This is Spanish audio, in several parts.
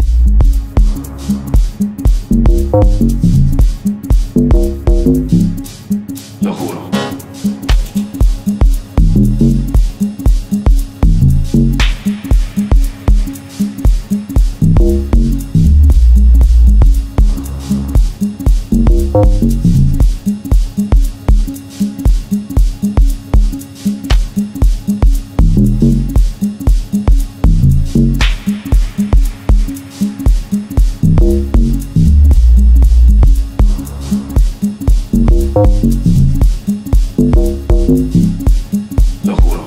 Lo juro. Lo juro.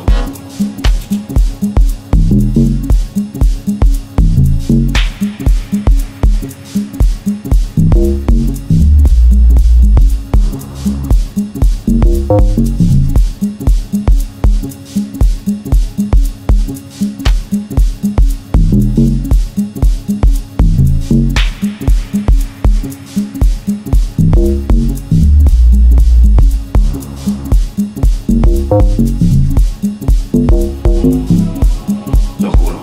Lo juro.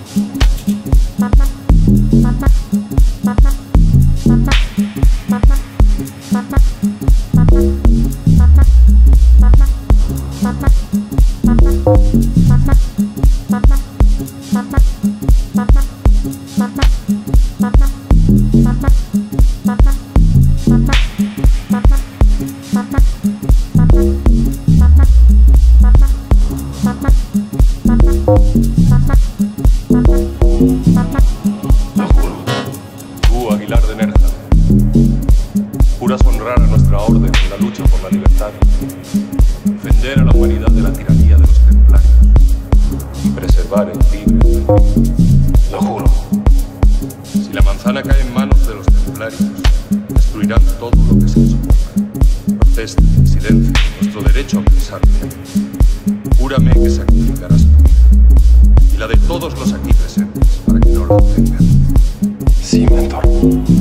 Lo juro. Tú, Aguilar de Nerja, juras honrar a nuestra orden en la lucha por la libertad, defender a la humanidad de la tiranía de los templarios y preservar el libre albedrío. Lo juro. Si la manzana cae en manos de los templarios, destruirán todo lo que se les oponga. Protesta, silencio, nuestro derecho a pensar. Júrame que sacrificarás tu vida y la de todos los aquí presentes para que no lo obtengan. Sí, mentor.